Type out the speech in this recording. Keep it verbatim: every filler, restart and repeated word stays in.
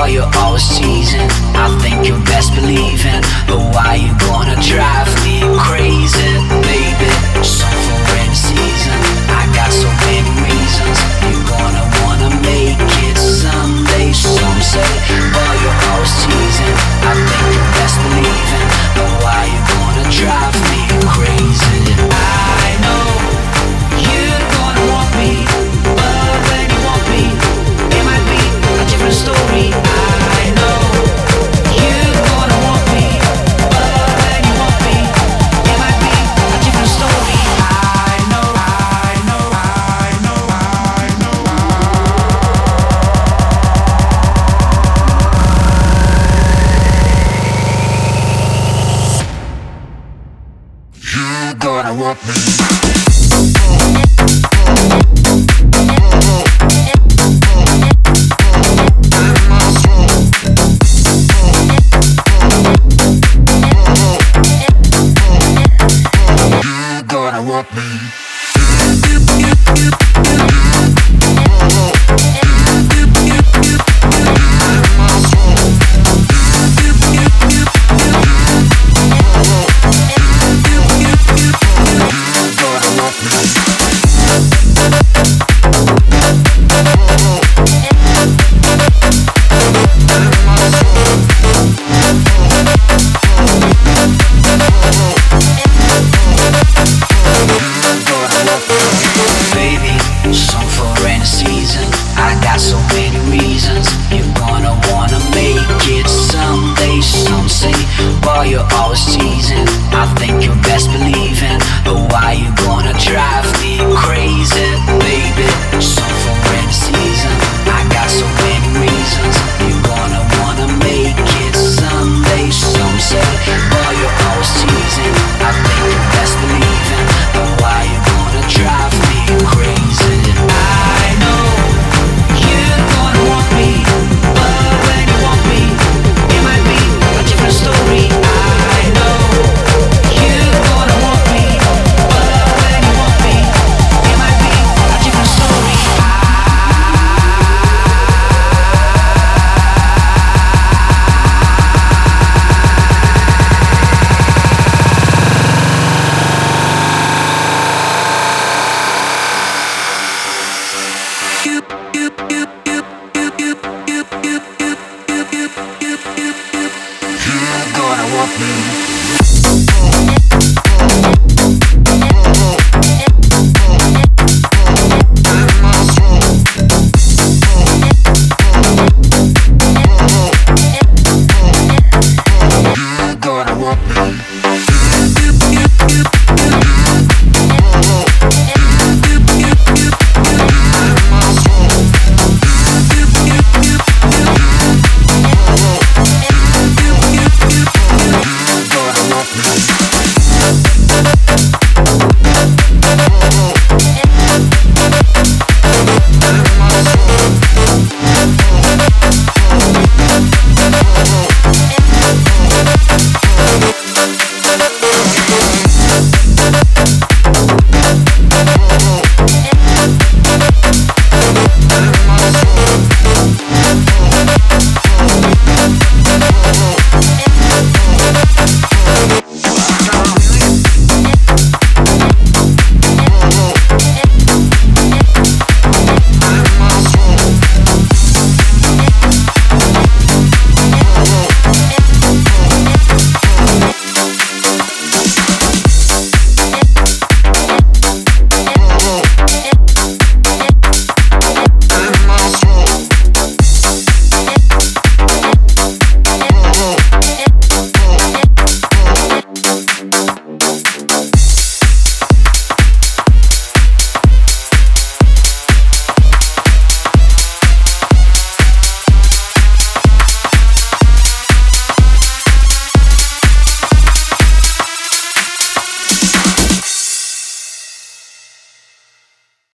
Boy, you're always teasing, I think you're best believing. But why you gonna drive me crazy, baby? Song for rainy season, I got so many reasons. You're gonna wanna make it someday. Some say, boy, you're always teasing, I think you're best believing. But why you gonna drive me crazy? I know you're gonna want me, but when you want me, it might be a different story. I know you're gonna want me, but when you want me, it might be a different story. I know, I know, I know, I know. You're gonna want me. Baby, song for rainy season, I got so many